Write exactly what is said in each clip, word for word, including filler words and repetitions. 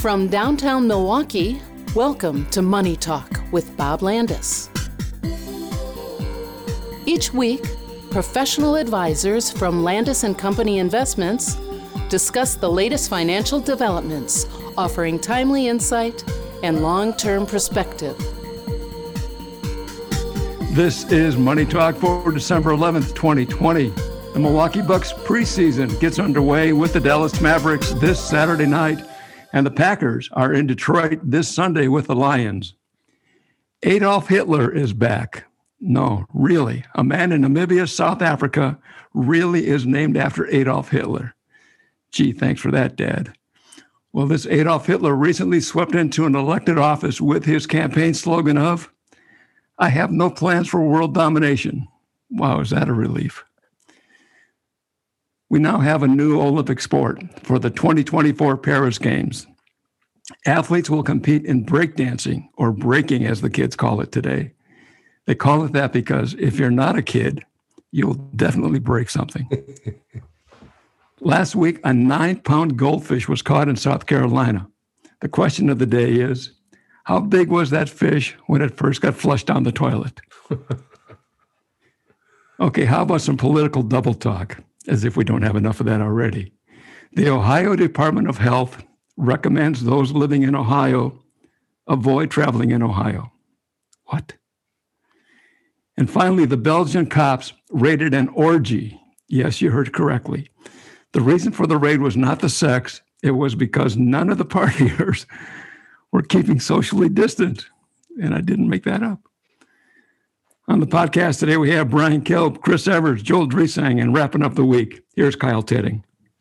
From downtown Milwaukee, welcome to Money Talk with Bob Landis. Each week, professional advisors from Landis and Company Investments discuss the latest financial developments, offering timely insight and long-term perspective. This is Money Talk for December eleventh, twenty twenty. The Milwaukee Bucks preseason gets underway with the Dallas Mavericks this Saturday night, and the Packers are in Detroit this Sunday with the Lions. Adolf Hitler is back. No, really, a man in Namibia, South Africa, really is named after Adolf Hitler. Gee, thanks for that, Dad. Well, this Adolf Hitler recently swept into an elected office with his campaign slogan of, "I have no plans for world domination." Wow, is that a relief? We now have a new Olympic sport for the twenty twenty-four Paris Games. Athletes will compete in breakdancing, or breaking as the kids call it today. They call it that because if you're not a kid, you'll definitely break something. Last week, a nine-pound goldfish was caught in South Carolina. The question of the day is, how big was that fish when it first got flushed down the toilet? Okay, how about some political double talk, as if we don't have enough of that already. The Ohio Department of Health recommends those living in Ohio avoid traveling in Ohio. What? And finally, the Belgian cops raided an orgy. Yes, you heard correctly. The reason for the raid was not the sex. It was because none of the partiers were keeping socially distant. And I didn't make that up. On the podcast today, we have Brian Kelp, Chris Evers, Joel Dresang, and wrapping up the week, here's Kyle Teding.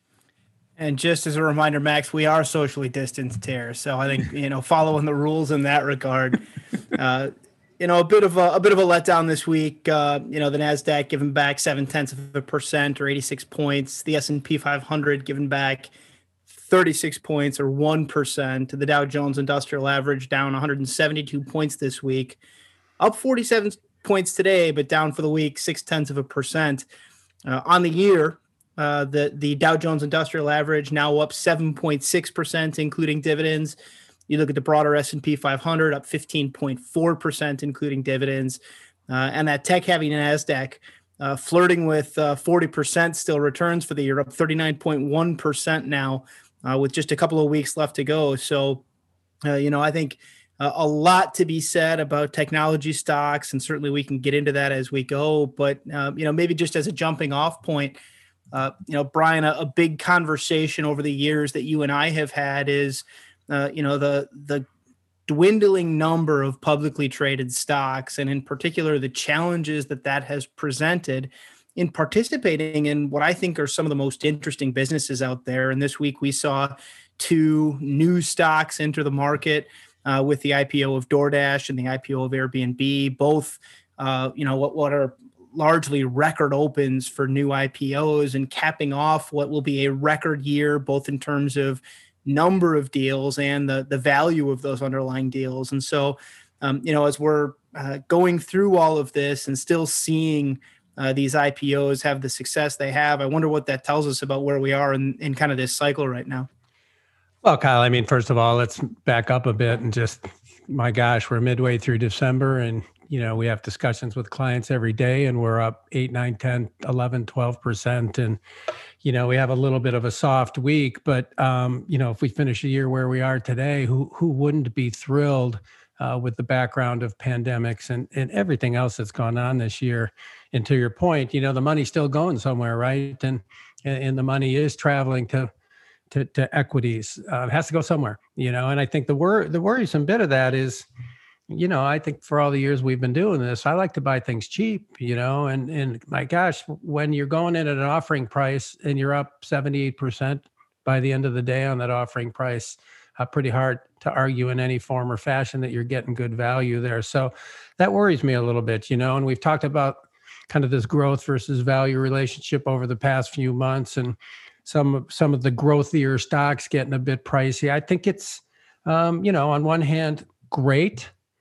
And just as a reminder, Max, we are socially distanced here. So I think, you know, following the rules in that regard, uh, you know, a bit of a, a bit of a letdown this week. Uh, you know, the NASDAQ giving back seven tenths of a percent or eighty-six points. The S and P five hundred giving back thirty-six points or one percent. The Dow Jones Industrial Average down one hundred seventy-two points this week, up forty-seven points today, but down for the week, six tenths of a percent. Uh, on the year, uh, the, the Dow Jones Industrial Average now up seven point six percent, including dividends. You look at the broader S and P five hundred, up fifteen point four percent, including dividends. Uh, and that tech-heavy NASDAQ uh, flirting with uh, forty percent still returns for the year, up thirty-nine point one percent now uh, with just a couple of weeks left to go. So, uh, you know, I think Uh, a lot to be said about technology stocks, and certainly we can get into that as we go. But, uh, you know, maybe just as a jumping off point, uh, you know, Brian, a, a big conversation over the years that you and I have had is, uh, you know, the the dwindling number of publicly traded stocks, and in particular, the challenges that that has presented in participating in what I think are some of the most interesting businesses out there. And this week we saw two new stocks enter the market. Uh, with the I P O of DoorDash and the I P O of Airbnb, both, uh, you know, what, what are largely record opens for new I P Os and capping off what will be a record year, both in terms of number of deals and the, the value of those underlying deals. And so, um, you know, as we're uh, going through all of this and still seeing uh, these I P Os have the success they have, I wonder what that tells us about where we are in, in kind of this cycle right now. Well, Kyle, I mean, first of all, let's back up a bit and just, my gosh, we're midway through December and, you know, we have discussions with clients every day and we're up eight, nine, ten, eleven, twelve percent. And, you know, we have a little bit of a soft week, but, um, you know, if we finish a year where we are today, who, who wouldn't be thrilled uh, with the background of pandemics and, and everything else that's gone on this year? And to your point, you know, the money's still going somewhere, right? And, and the money is traveling to, To, to equities. Uh, it has to go somewhere, you know, and I think the wor- the worrisome bit of that is, you know, I think for all the years we've been doing this, I like to buy things cheap, you know, and, and my gosh, when you're going in at an offering price and you're up seventy-eight percent by the end of the day on that offering price, uh, pretty hard to argue in any form or fashion that you're getting good value there. So that worries me a little bit, you know, and we've talked about kind of this growth versus value relationship over the past few months, and some some of the growthier stocks getting a bit pricey. I think it's, um, you know, on one hand, great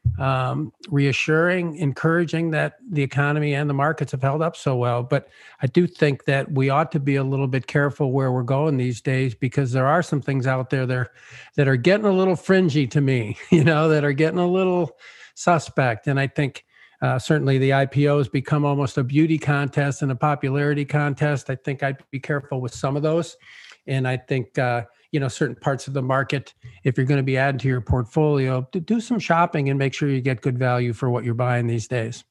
um, reassuring, encouraging that the economy and the markets have held up so well. But I do think that we ought to be a little bit careful where we're going these days, because there are some things out there that are, that are getting a little fringy to me, you know, that are getting a little suspect. And I think uh, certainly the I P Os become almost a beauty contest and a popularity contest. I think I'd be careful with some of those. And I think, uh, you know, certain parts of the market, if you're going to be adding to your portfolio, to do some shopping and make sure you get good value for what you're buying these days.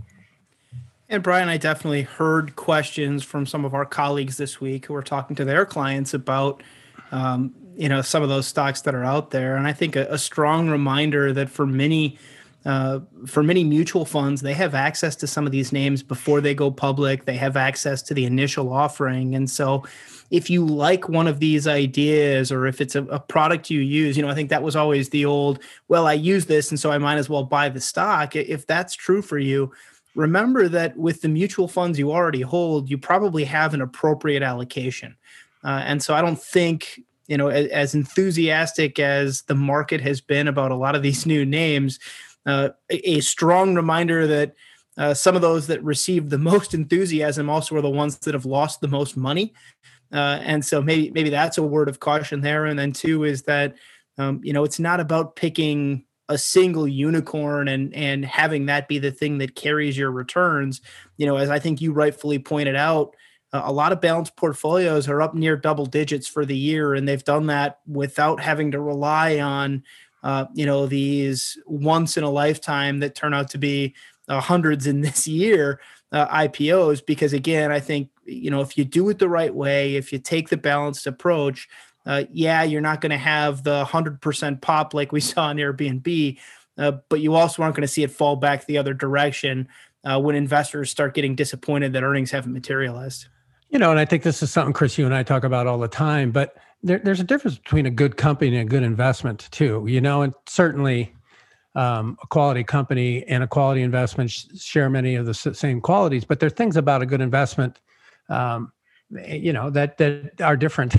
And Brian, I definitely heard questions from some of our colleagues this week who were talking to their clients about, um, you know, some of those stocks that are out there. And I think a, a strong reminder that for many, uh, for many mutual funds, they have access to some of these names before they go public. They have access to the initial offering. And so if you like one of these ideas, or if it's a, a product you use, you know, I think that was always the old, well, I use this, and so I might as well buy the stock. If that's true for you, remember that with the mutual funds you already hold, you probably have an appropriate allocation. Uh, and so I don't think, you know, as, as enthusiastic as the market has been about a lot of these new names, uh, a, a strong reminder that uh, some of those that received the most enthusiasm also are the ones that have lost the most money. Uh, and so maybe maybe that's a word of caution there. And then two is that, um, you know, it's not about picking a single unicorn and and having that be the thing that carries your returns. You know, as I think you rightfully pointed out, uh, a lot of balanced portfolios are up near double digits for the year, and they've done that without having to rely on, uh, you know, these once in a lifetime that turn out to be uh, hundreds in this year. Uh, I P Os, because again, I think, you know, if you do it the right way, if you take the balanced approach, uh, yeah, you're not going to have the one hundred percent pop like we saw in Airbnb, uh, but you also aren't going to see it fall back the other direction uh, when investors start getting disappointed that earnings haven't materialized. You know, and I think this is something, Chris, you and I talk about all the time, but there, there's a difference between a good company and a good investment too, you know, and certainly Um, a quality company and a quality investment sh- share many of the s- same qualities, but there are things about a good investment, um, you know, that that are different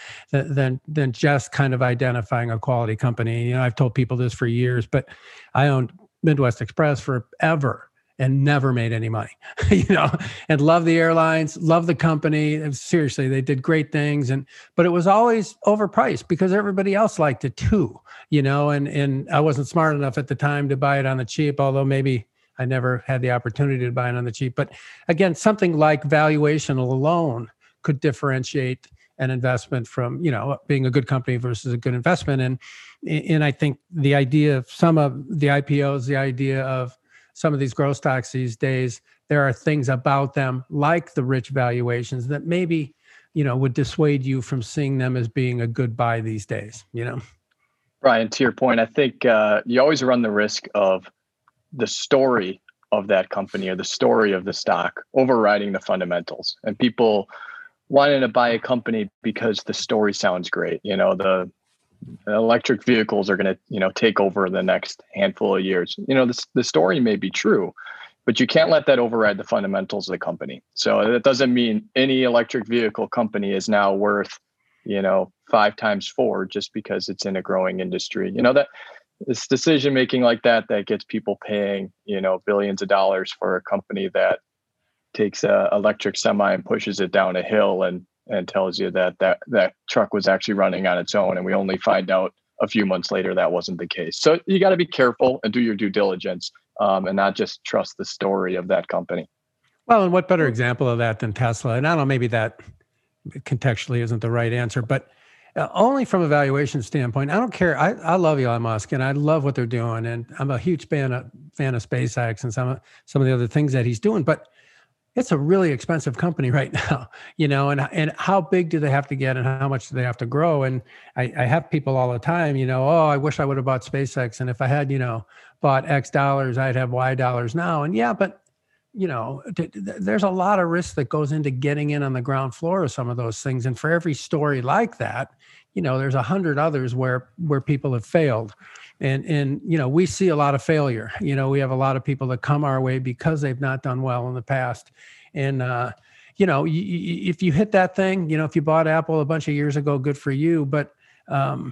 than than just kind of identifying a quality company. You know, I've told people this for years, but I owned Midwest Express forever and never made any money, you know, and love the airlines, love the company. And seriously, they did great things. And, but it was always overpriced because everybody else liked it too, you know, and, and I wasn't smart enough at the time to buy it on the cheap, although maybe I never had the opportunity to buy it on the cheap. But again, something like valuation alone could differentiate an investment from, you know, being a good company versus a good investment. And, and I think the idea of some of the I P Os, the idea of some of these growth stocks these days, there are things about them like the rich valuations that maybe, you know, would dissuade you from seeing them as being a good buy these days, you know? Brian, to your point, I think uh, you always run the risk of the story of that company or the story of the stock overriding the fundamentals, and people wanting to buy a company because the story sounds great. You know, the electric vehicles are going to, you know, take over the next handful of years. You know, this, the story may be true, but you can't let that override the fundamentals of the company. So that doesn't mean any electric vehicle company is now worth, you know, five times four just because it's in a growing industry. You know, that it's decision making like that that gets people paying, you know, billions of dollars for a company that takes a electric semi and pushes it down a hill and and tells you that, that that truck was actually running on its own. And we only find out a few months later that wasn't the case. So you got to be careful and do your due diligence um, and not just trust the story of that company. Well, and what better example of that than Tesla? And I don't know, maybe that contextually isn't the right answer, but uh, only from a valuation standpoint. I don't care. I, I love Elon Musk and I love what they're doing. And I'm a huge fan of, fan of SpaceX and some of, some of the other things that he's doing. But it's a really expensive company right now, you know, and and how big do they have to get and how much do they have to grow? And I, I have people all the time, you know, oh, I wish I would have bought SpaceX. And if I had, you know, bought X dollars, I'd have Y dollars now. And yeah, but, you know, t- t- there's a lot of risk that goes into getting in on the ground floor of some of those things. And for every story like that, you know, there's a hundred others where where people have failed. And, and, you know, we see a lot of failure. You know, we have a lot of people that come our way because they've not done well in the past. And, uh, you know, y- y- if you hit that thing, you know, if you bought Apple a bunch of years ago, good for you. But, um,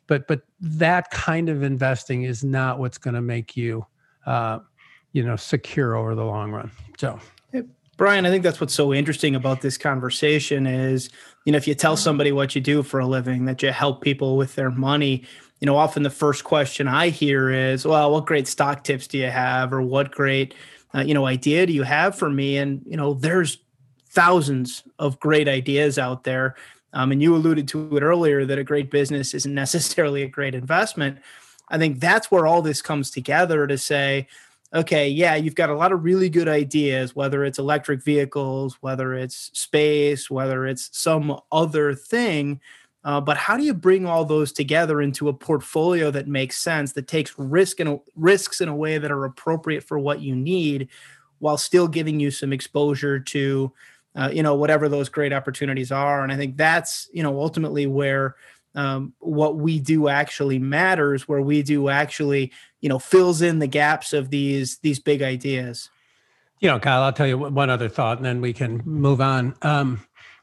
but but that kind of investing is not what's going to make you, uh, you know, secure over the long run. So. Brian, I think that's what's so interesting about this conversation is, you know, if you tell somebody what you do for a living, that you help people with their money, you know, often the first question I hear is, well, what great stock tips do you have? Or what great, uh, you know, idea do you have for me? And, you know, there's thousands of great ideas out there. Um, and you alluded to it earlier that a great business isn't necessarily a great investment. I think that's where all this comes together to say, okay, yeah, you've got a lot of really good ideas, whether it's electric vehicles, whether it's space, whether it's some other thing. Uh, but how do you bring all those together into a portfolio that makes sense, that takes risk and risks in a way that are appropriate for what you need, while still giving you some exposure to, uh, you know, whatever those great opportunities are? And I think that's, you know, ultimately where um, what we do actually matters, where we do actually, you know, fills in the gaps of these these big ideas. You know, Kyle, I'll tell you one other thought, and then we can move on. Um,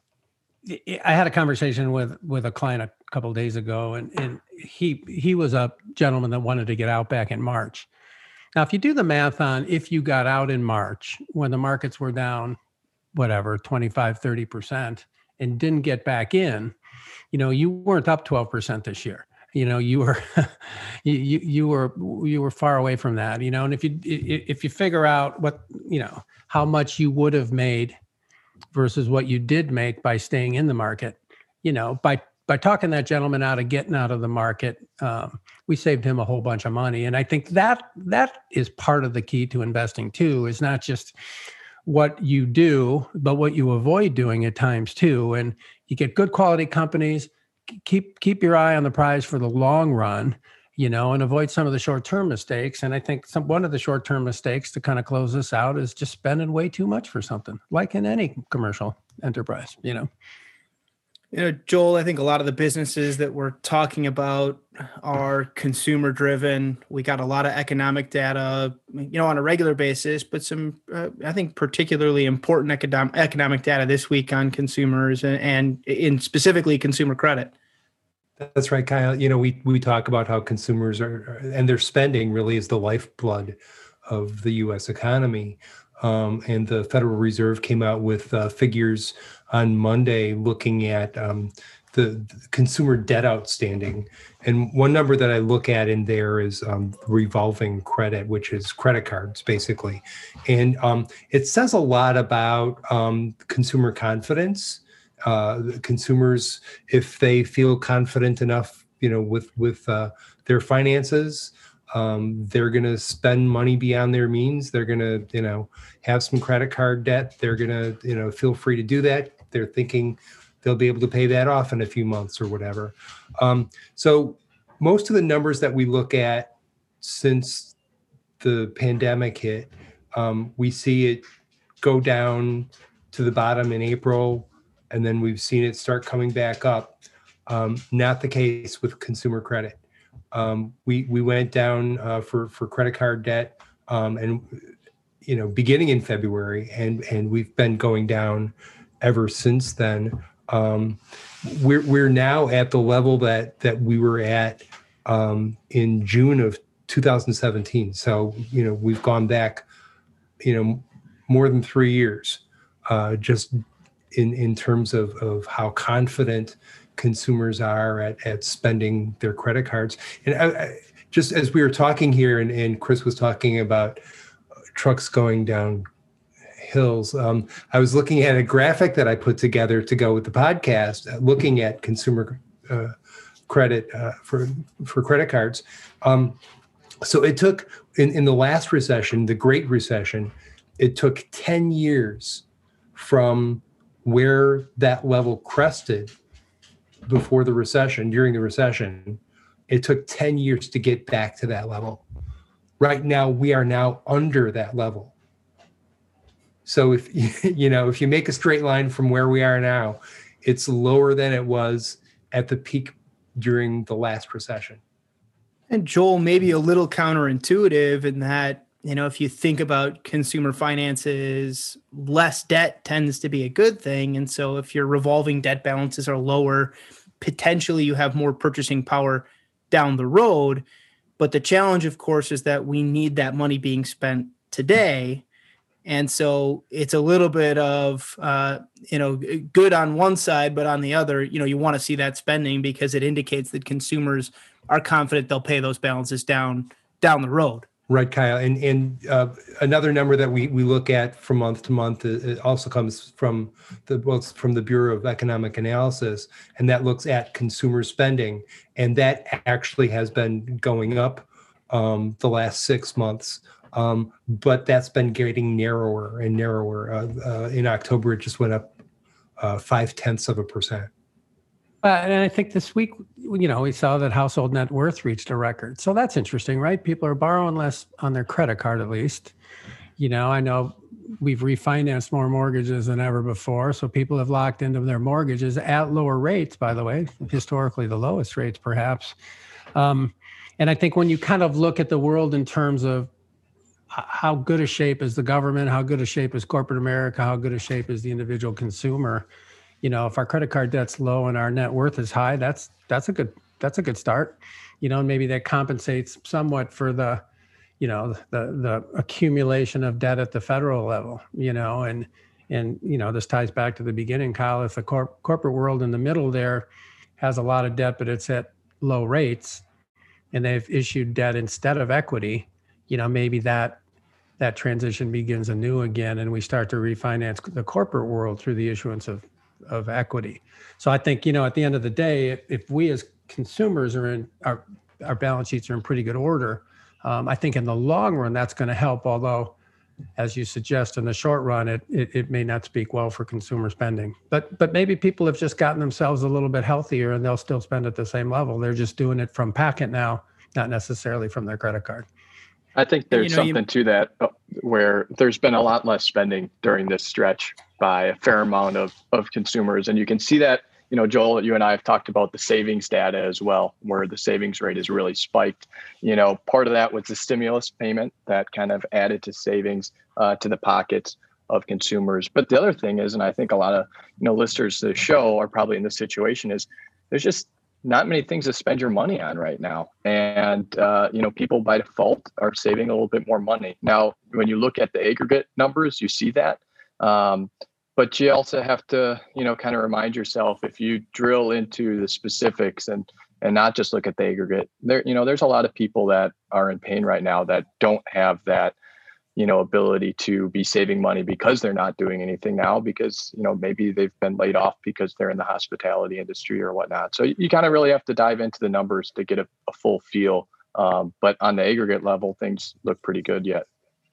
I had a conversation with with a client a couple of days ago, and and he he was a gentleman that wanted to get out back in March. Now, if you do the math on if you got out in March when the markets were down, whatever, twenty-five, thirty percent, and didn't get back in, you know, you weren't up twelve percent this year. You know, you were, you, you you were, you were far away from that, you know, and if you, if you figure out what, you know, how much you would have made versus what you did make by staying in the market, you know, by, by talking that gentleman out of getting out of the market, um, we saved him a whole bunch of money. And I think that, that is part of the key to investing too, is not just what you do, but what you avoid doing at times too. And you get good quality companies. Keep keep your eye on the prize for the long run, you know, and avoid some of the short-term mistakes. And I think some one of the short-term mistakes to kind of close this out is just spending way too much for something, like in any commercial enterprise, you know. You know, Joel, I think a lot of the businesses that we're talking about are consumer driven. We got a lot of economic data, you know, on a regular basis, but some, uh, I think, particularly important economic economic data this week on consumers and, and in specifically consumer credit. That's right, Kyle. You know, we we talk about how consumers are, and their spending really is the lifeblood of the U S economy. Um, and the Federal Reserve came out with uh, figures on Monday looking at um, the, the consumer debt outstanding. And one number that I look at in there is um, revolving credit, which is credit cards, basically. And um, it says a lot about um, consumer confidence. Uh, consumers, if they feel confident enough, you know, with, with uh, their finances, Um, they're going to spend money beyond their means. They're going to, you know, have some credit card debt. They're going to, you know, feel free to do that. They're thinking they'll be able to pay that off in a few months or whatever. Um, so most of the numbers that we look at since the pandemic hit, um, we see it go down to the bottom in April, and then we've seen it start coming back up. Um, not the case with consumer credit. Um, we we went down uh, for for credit card debt, um, and you know, beginning in February, and and we've been going down ever since then. Um, we're we're now at the level that that we were at um, in June of two thousand seventeen. So you know, we've gone back, you know, more than three years, uh, just in in terms of of how confident consumers are at, at spending their credit cards. And I, I, just as we were talking here, and, and Chris was talking about trucks going down hills, um, I was looking at a graphic that I put together to go with the podcast, uh, looking at consumer uh, credit uh, for for credit cards. Um, so it took, in, in the last recession, the Great Recession, it took ten years from where that level crested before the recession, during the recession. It took ten years to get back to that level. Right now, we are now under that level. So if you know, if you make a straight line from where we are now, it's lower than it was at the peak during the last recession. And Joel, maybe a little counterintuitive in that, you know, if you think about consumer finances, less debt tends to be a good thing. And so if your revolving debt balances are lower, potentially you have more purchasing power down the road. But the challenge, of course, is that we need that money being spent today. And so it's a little bit of, uh, you know, good on one side, but on the other, you know, you want to see that spending because it indicates that consumers are confident they'll pay those balances down down the road. Right, Kyle. And and uh, another number that we we look at from month to month, it also comes from the well, it's from the Bureau of Economic Analysis, and that looks at consumer spending, and that actually has been going up um, the last six months. Um, but that's been getting narrower and narrower. Uh, uh, in October, it just went up uh, five tenths of a percent. Uh, and I think this week, you know, we saw that household net worth reached a record. So that's interesting, right? People are borrowing less on their credit card, at least. You know, I know we've refinanced more mortgages than ever before. So people have locked into their mortgages at lower rates, by the way, historically the lowest rates, perhaps. Um, and I think when you kind of look at the world in terms of how good a shape is the government, how good a shape is corporate America, how good a shape is the individual consumer, you know, if our credit card debt's low and our net worth is high, that's that's a good that's a good start. You know, and maybe that compensates somewhat for the, you know, the the accumulation of debt at the federal level, you know, and and you know, this ties back to the beginning, Kyle. If the corp- corporate world in the middle there has a lot of debt, but it's at low rates, and they've issued debt instead of equity, you know, maybe that that transition begins anew again, and we start to refinance the corporate world through the issuance of, of equity. So I think, you know, at the end of the day, if, if we as consumers are in, our, our balance sheets are in pretty good order, um, I think in the long run, that's going to help. Although, as you suggest, in the short run, it, it it may not speak well for consumer spending. But but maybe people have just gotten themselves a little bit healthier and they'll still spend at the same level. They're just doing it from packet now, not necessarily from their credit card. I think there's you know, something you, to that where there's been a lot less spending during this stretch by a fair amount of, of consumers. And you can see that, you know, Joel, you and I have talked about the savings data as well, where the savings rate has really spiked. You know, part of that was the stimulus payment that kind of added to savings uh, to the pockets of consumers. But the other thing is, and I think a lot of, you know, listeners to the show are probably in this situation, is there's just not many things to spend your money on right now. And, uh, you know, people by default are saving a little bit more money. Now, when you look at the aggregate numbers, you see that. Um, but you also have to, you know, kind of remind yourself, if you drill into the specifics and and not just look at the aggregate, there, you know, there's a lot of people that are in pain right now that don't have that, you know, ability to be saving money because they're not doing anything now, because, you know, maybe they've been laid off because they're in the hospitality industry or whatnot. So you kind of really have to dive into the numbers to get a, a full feel. Um, but on the aggregate level, things look pretty good yet.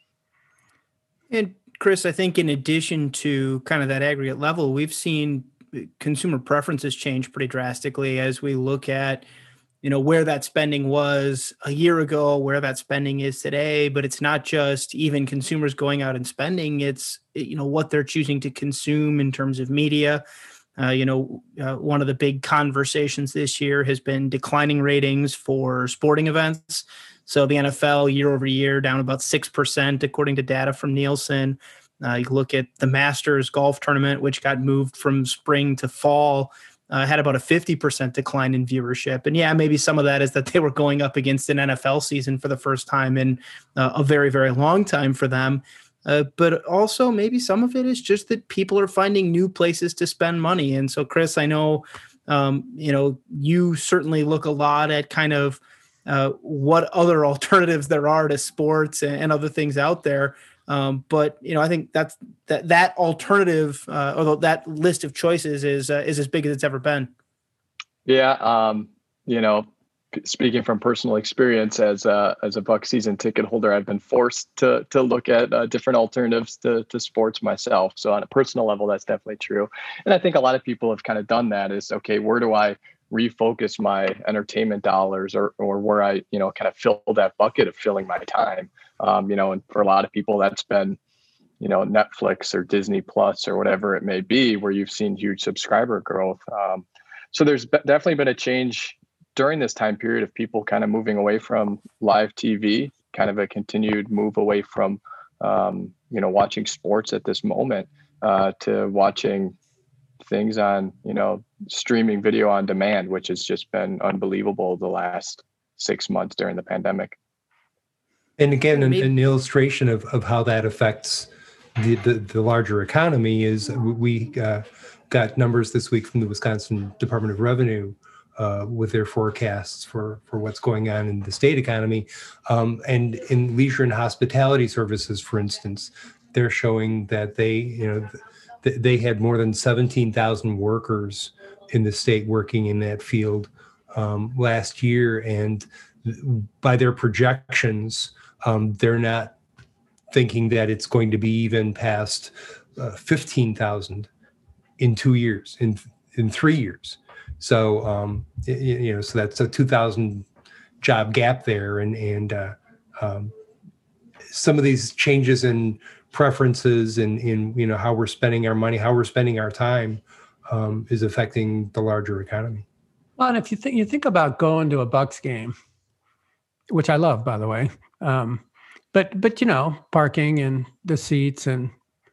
And Chris, I think in addition to kind of that aggregate level, we've seen consumer preferences change pretty drastically as we look at, you know, where that spending was a year ago, where that spending is today. But it's not just even consumers going out and spending. It's, you know, what they're choosing to consume in terms of media. Uh, you know, uh, one of the big conversations this year has been declining ratings for sporting events. So the N F L year over year down about six percent, according to data from Nielsen. Uh, you look at the Masters golf tournament, which got moved from spring to fall. Uh, had about a fifty percent decline in viewership. And yeah, maybe some of that is that they were going up against an N F L season for the first time in uh, a very, very long time for them. Uh, but also maybe some of it is just that people are finding new places to spend money. And so, Chris, I know, um, you know, you certainly look a lot at kind of uh, what other alternatives there are to sports and, and other things out there. Um, but, you know, I think that's that that alternative, uh, although that list of choices is uh, is as big as it's ever been. Yeah. Um, you know, speaking from personal experience as a, as a Buck season ticket holder, I've been forced to to look at uh, different alternatives to, to sports myself. So on a personal level, that's definitely true. And I think a lot of people have kind of done that is, okay, where do I refocus my entertainment dollars, or or where I, you know, kind of fill that bucket of filling my time. Um, you know, and for a lot of people, that's been, you know, Netflix or Disney Plus or whatever it may be, where you've seen huge subscriber growth. Um, so there's be- definitely been a change during this time period of people kind of moving away from live T V, kind of a continued move away from, um, you know, watching sports at this moment uh, to watching things on, you know, streaming video on demand, which has just been unbelievable the last, six months during the pandemic. And again, an, Maybe- an illustration of, of how that affects the, the, the larger economy is we uh, got numbers this week from the Wisconsin Department of Revenue uh, with their forecasts for, for what's going on in the state economy. Um, and in leisure and hospitality services, for instance, they're showing that they, you know, th- they had more than seventeen thousand workers in the state working in that field um, last year. And by their projections, um, they're not thinking that it's going to be even past uh, fifteen thousand in two years, in in three years. So, um, it, you know, so that's a two thousand job gap there. And, and uh, um, some of these changes in preferences and in, you know, how we're spending our money, how we're spending our time um, is affecting the larger economy. Well, and if you think, you think about going to a Bucks game, which I love, by the way, um, but, but, you know, parking and the seats and,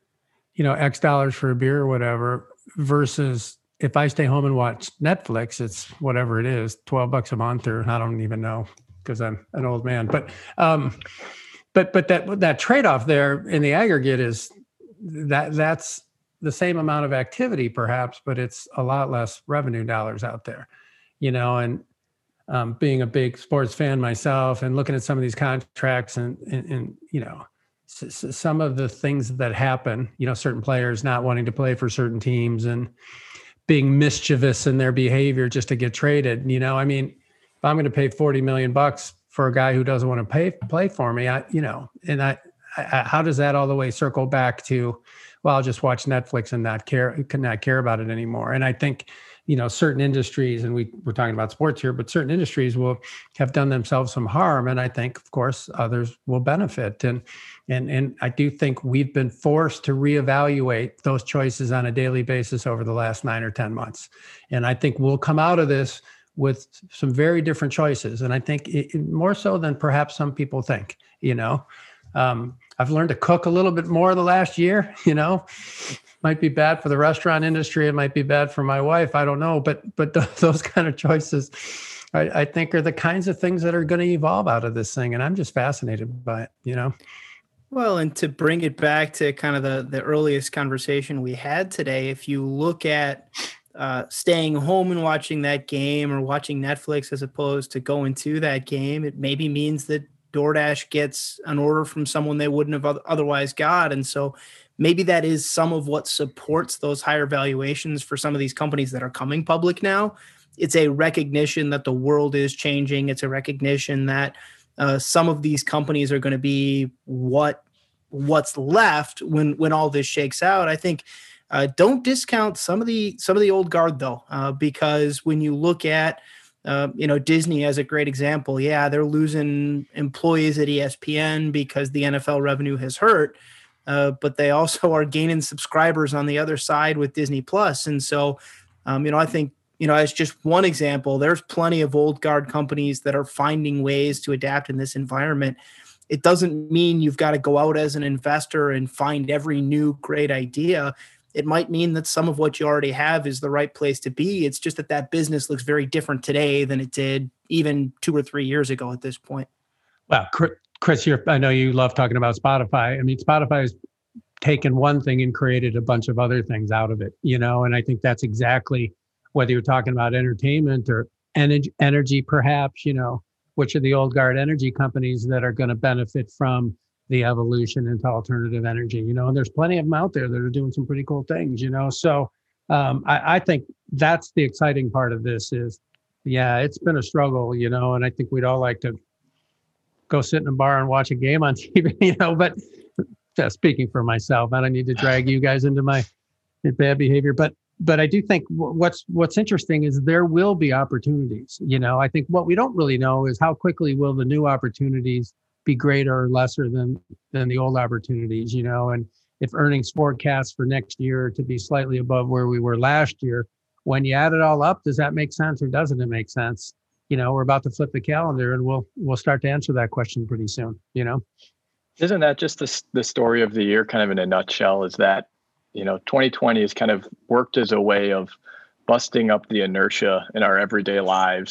you know, X dollars for a beer or whatever, versus if I stay home and watch Netflix, it's whatever it is, twelve bucks a month, or I don't even know because I'm an old man, but, um, but, but that, that trade-off there in the aggregate is that that's the same amount of activity perhaps, but it's a lot less revenue dollars out there, you know, and, um, being a big sports fan myself and looking at some of these contracts and, and, and you know, s- s- some of the things that happen, you know, certain players not wanting to play for certain teams and being mischievous in their behavior just to get traded. You know, I mean, if I'm going to pay forty million bucks for a guy who doesn't want to pay, play for me, I, you know, and I, I, how does that all the way circle back to, well, I'll just watch Netflix and not care, can not care about it anymore. And I think, you know, certain industries, and we we're talking about sports here, but certain industries will have done themselves some harm. And I think, of course, others will benefit. And, and, and I do think we've been forced to reevaluate those choices on a daily basis over the last nine or ten months. And I think we'll come out of this with some very different choices. And I think it, it, more so than perhaps some people think, you know, um, I've learned to cook a little bit more the last year, you know, might be bad for the restaurant industry. It might be bad for my wife. I don't know. But, but th- those kind of choices, I, I think are the kinds of things that are going to evolve out of this thing. And I'm just fascinated by it, you know? Well, and to bring it back to kind of the, the earliest conversation we had today, if you look at uh, staying home and watching that game or watching Netflix as opposed to going to that game, it maybe means that DoorDash gets an order from someone they wouldn't have otherwise got. And so maybe that is some of what supports those higher valuations for some of these companies that are coming public now. It's a recognition that the world is changing. It's a recognition that uh, some of these companies are going to be what what's left when when all this shakes out. I think uh, don't discount some of the some of the old guard though, uh, because when you look at Uh, you know, Disney as a great example. Yeah, they're losing employees at E S P N because the N F L revenue has hurt, uh, but they also are gaining subscribers on the other side with Disney Plus. And so, um, you know, I think, you know, as just one example, there's plenty of old guard companies that are finding ways to adapt in this environment. It doesn't mean you've got to go out as an investor and find every new great idea. It might mean that some of what you already have is the right place to be. It's just that that business looks very different today than it did even two or three years ago at this point. Well, Chris, you're, I know you love talking about Spotify. I mean, Spotify has taken one thing and created a bunch of other things out of it, you know, and I think that's exactly whether you're talking about entertainment or energy, energy perhaps, you know, which are the old guard energy companies that are going to benefit from the evolution into alternative energy, you know, and there's plenty of them out there that are doing some pretty cool things, you know? So um, I, I think that's the exciting part of this is, yeah, it's been a struggle, you know, and I think we'd all like to go sit in a bar and watch a game on T V, you know, but just speaking for myself, I don't need to drag you guys into my bad behavior, but, but I do think what's, what's interesting is there will be opportunities, you know, I think what we don't really know is how quickly will the new opportunities be greater or lesser than than the old opportunities, you know, and if earnings forecasts for next year to be slightly above where we were last year, when you add it all up, does that make sense or doesn't it make sense? You know, we're about to flip the calendar and we'll we'll start to answer that question pretty soon, you know? Isn't that just the, the story of the year kind of in a nutshell is that, you know, twenty twenty has kind of worked as a way of busting up the inertia in our everyday lives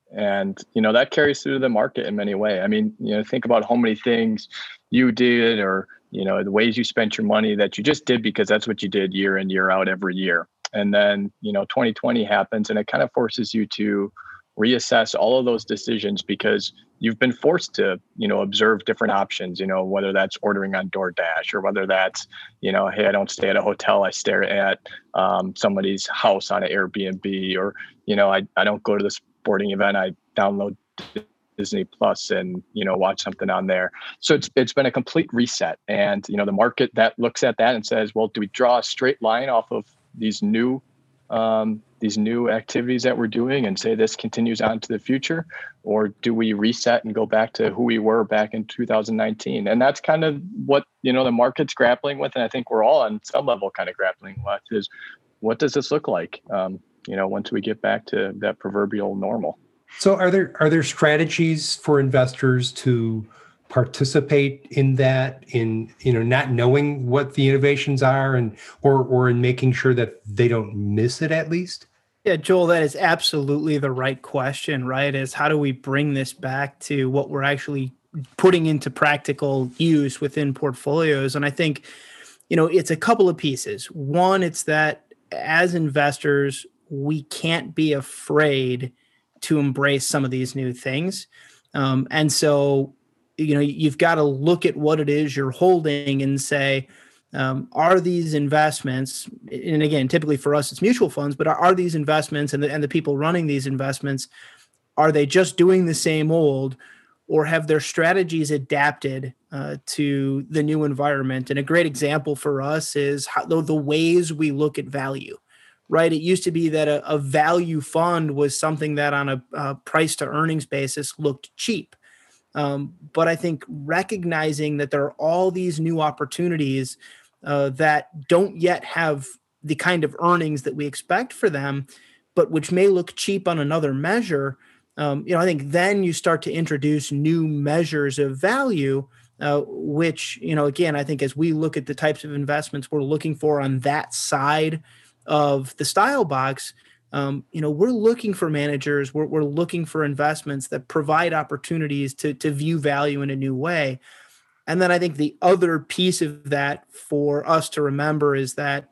And, you know, that carries through the market in many ways. I mean, you know, think about how many things you did, or, you know, the ways you spent your money that you just did because that's what you did year in, year out, every year. And then, you know, twenty twenty happens and it kind of forces you to reassess all of those decisions because you've been forced to, you know, observe different options, you know, whether that's ordering on DoorDash or whether that's, you know, hey, I don't stay at a hotel, I stay at um, somebody's house on an Airbnb, or, you know, I, I don't go to the sporting event, I download Disney Plus and, you know, watch something on there. So it's it's been a complete reset. And, you know, the market that looks at that and says, well, do we draw a straight line off of these new um, these new activities that we're doing and say this continues on to the future, or do we reset and go back to who we were back in two thousand nineteen? And that's kind of what, you know, the market's grappling with. And I think we're all on some level kind of grappling with is, what does this look like, um, you know, once we get back to that proverbial normal? So are there are there strategies for investors to participate in that, in, you know, not knowing what the innovations are, and or or in making sure that they don't miss it at least? Yeah, Joel, that is absolutely the right question, right? Is how do we bring this back to what we're actually putting into practical use within portfolios? And I think, you know, it's a couple of pieces. One, it's that as investors, we can't be afraid to embrace some of these new things. Um, and so, you know, you've got to look at what it is you're holding and say, um, are these investments, and again, typically for us, it's mutual funds, but are, are these investments and the, and the people running these investments, are they just doing the same old, or have their strategies adapted uh, to the new environment? And a great example for us is how, the, the ways we look at value. Right. It used to be that a, a value fund was something that on a, a price to earnings basis looked cheap. Um, but I think recognizing that there are all these new opportunities uh, that don't yet have the kind of earnings that we expect for them, but which may look cheap on another measure, um, you know, I think then you start to introduce new measures of value, uh, which, you know, again, I think as we look at the types of investments we're looking for on that side of the style box, um, you know, we're looking for managers, we're, we're looking for investments that provide opportunities to, to view value in a new way. And then I think the other piece of that for us to remember is that,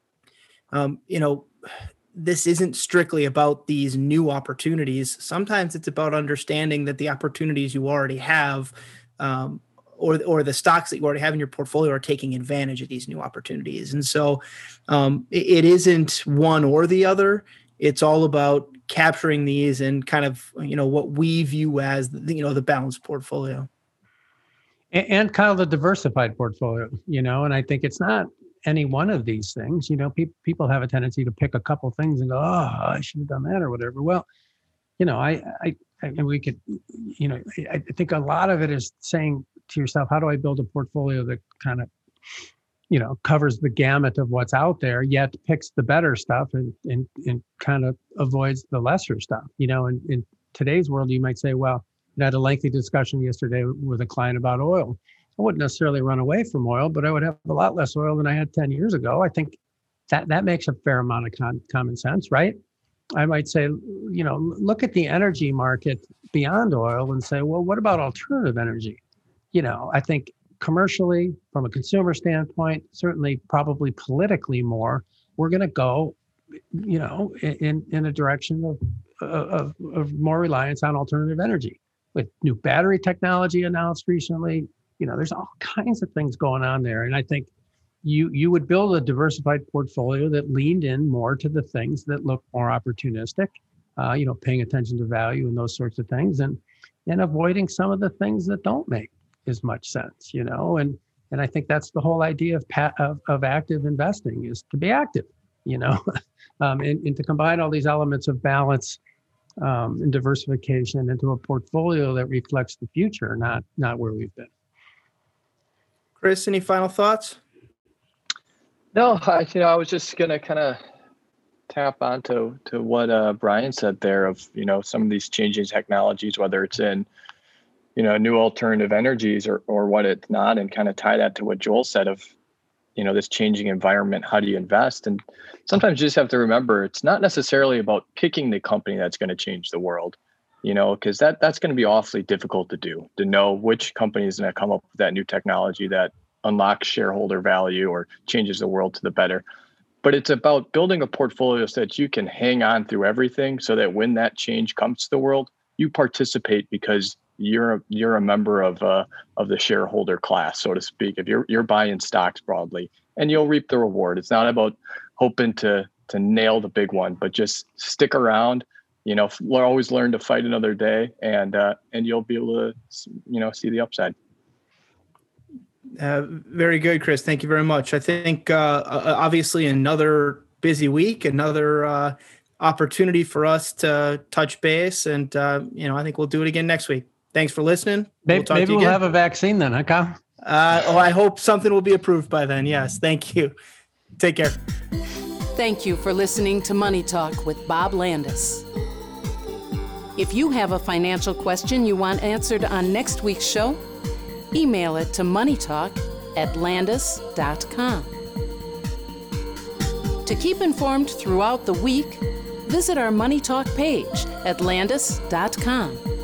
um, you know, this isn't strictly about these new opportunities. Sometimes it's about understanding that the opportunities you already have, um, or or the stocks that you already have in your portfolio are taking advantage of these new opportunities. And so um, it, it isn't one or the other. It's all about capturing these and kind of, you know, what we view as, the, you know, the balanced portfolio. And, and kind of the diversified portfolio, you know, and I think it's not any one of these things. You know, pe- people have a tendency to pick a couple things and go, oh, I should have done that or whatever. Well, you know, I, I, and we could, you know, I think a lot of it is saying to yourself, how do I build a portfolio that kind of, you know, covers the gamut of what's out there, yet picks the better stuff and and, and kind of avoids the lesser stuff. You know, in, in today's world, you might say, well, I had a lengthy discussion yesterday with a client about oil. I wouldn't necessarily run away from oil, but I would have a lot less oil than I had ten years ago. I think that that makes a fair amount of con- common sense, right? I might say, you know, look at the energy market beyond oil and say, well, what about alternative energy? You know, I think commercially, from a consumer standpoint, certainly probably politically more, we're going to go, you know, in, in a direction of, of, of more reliance on alternative energy. With new battery technology announced recently, you know, there's all kinds of things going on there. And I think you you would build a diversified portfolio that leaned in more to the things that look more opportunistic, uh, you know, paying attention to value and those sorts of things, and and avoiding some of the things that don't make as much sense, you know, and and I think that's the whole idea of pa- of, of active investing, is to be active, you know, um, and, and to combine all these elements of balance um, and diversification into a portfolio that reflects the future, not not where we've been. Chris, any final thoughts? No, I, you know, I was just gonna kind of tap onto to what uh, Brian said there of, you know, some of these changing technologies, whether it's in, you know, new alternative energies or or what it's not, and kind of tie that to what Joel said of, you know, this changing environment. How do you invest? And sometimes you just have to remember, it's not necessarily about picking the company that's going to change the world. you know, because that that's going to be awfully difficult to do, to know which company is going to come up with that new technology that unlocks shareholder value or changes the world to the better. But it's about building a portfolio so that you can hang on through everything, so that when that change comes to the world, you participate because you're a, you're a member of uh, of the shareholder class, so to speak. If you're you're buying stocks broadly, and you'll reap the reward. It's not about hoping to to nail the big one, but just stick around. You know, always learn to fight another day, and uh, and you'll be able to, you know, see the upside. Uh, very good, Chris. Thank you very much. I think uh, obviously another busy week, another uh, opportunity for us to touch base, and uh, you know, I think we'll do it again next week. Thanks for listening. Maybe we'll, maybe we'll have a vaccine then, huh, Kyle? Uh, oh, I hope something will be approved by then. Yes. Thank you. Take care. Thank you for listening to Money Talk with Bob Landis. If you have a financial question you want answered on next week's show, email it to moneytalk at landis dot com. To keep informed throughout the week, visit our Money Talk page at landis dot com.